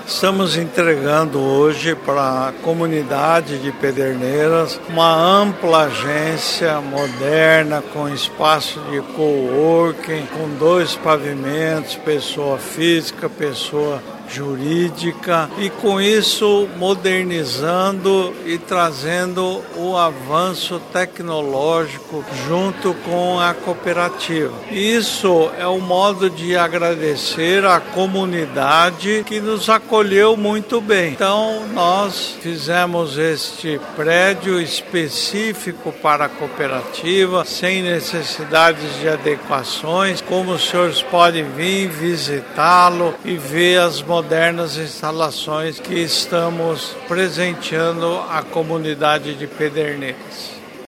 Estamos entregando hoje para a comunidade de Pederneiras uma ampla agência moderna com espaço de coworking, com 2 pavimentos, pessoa física, pessoa jurídica, e com isso modernizando e trazendo o avanço tecnológico junto com a cooperativa. Isso é um modo de agradecer à comunidade que nos acolheu muito bem. Então nós fizemos este prédio específico para a cooperativa, sem necessidades de adequações, como os senhores podem vir visitá-lo e ver as modernas instalações que estamos presenteando à comunidade de Pederneiras.